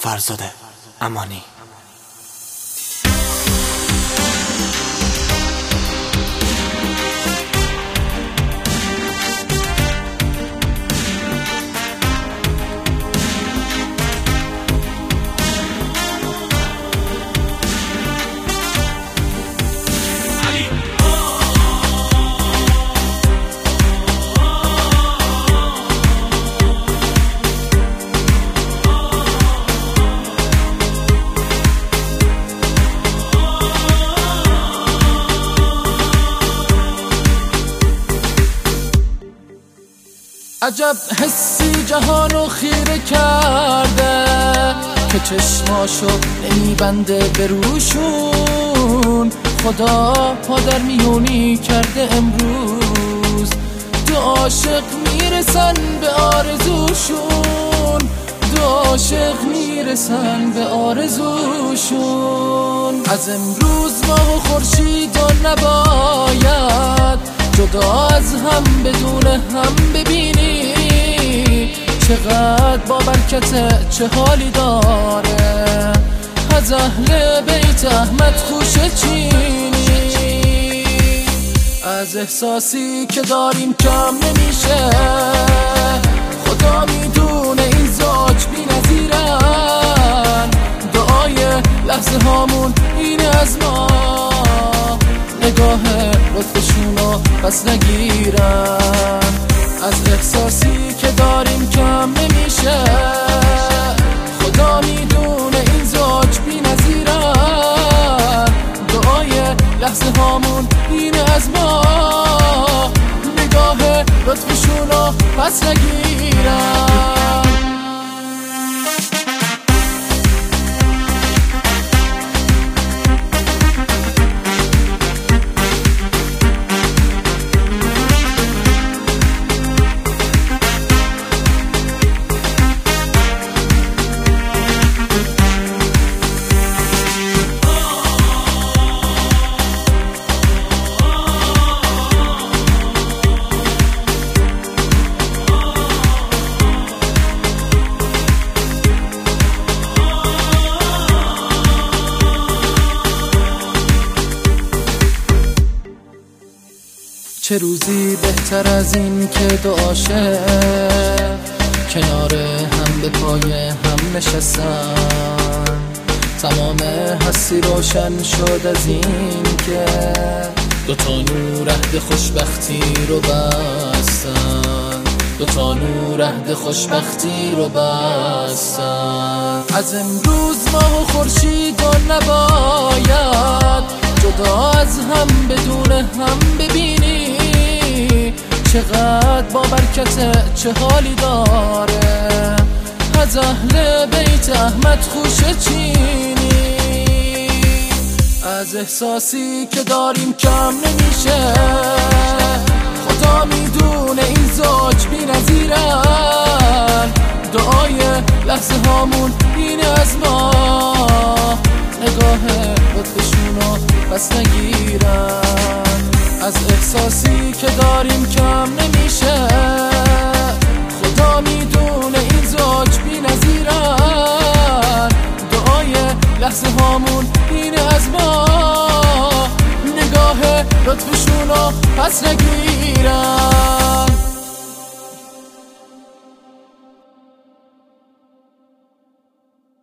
فرزاد امانی. عجب حسی جهانو خیره کرده که چشماشو نمیبنده به روشون. خدا پادر میونی کرده امروز، دو عاشق میرسن به آرزوشون، دو عاشق میرسن به آرزوشون. از امروز ماه و خورشید و نباید جدا از هم بدون هم ببینی. چقدر با برکت چه حالی داره از اهل بیت احمد خوشه چینی. از احساسی که داریم کم نمیشه، خدا میدونه این زوج بی نظیرن. دعای لحظه هامون اینه از ما، نگاه لطفشونو پس نگیرن. از احساسی که داریم کم نمیشه، خدا میدونه این زوج بی نظیرن. دعای لحظه هامون اینه از ما، نگاه لطفشونو پس نگیرن. چه روزی بهتر از این که دو عاشق کنار هم به پای هم نشستن. تمام هستی روشن شد از این که دوتا نور عهد خوشبختی رو بستن، دوتا نور عهد خوشبختی رو بستن. از امروز ماه و خورشید و نباید جدا از هم بدون هم ببینی. چقدر با برکت چه حالی داره از اهل بیت احمد خوشه چینی. از احساسی که داریم کم نمیشه، خدا میدونه این زوج بی نظیرن. دعای لحظه هامون اینه از ما، نگاه لطفشونو پس نگیرن. از احساسی که داریم کم نمیشه، خدا میدونه این زوج بی نظیرن. دعای لحظه هامون اینه از ما، نگاه لطفشونو پس نگیرن.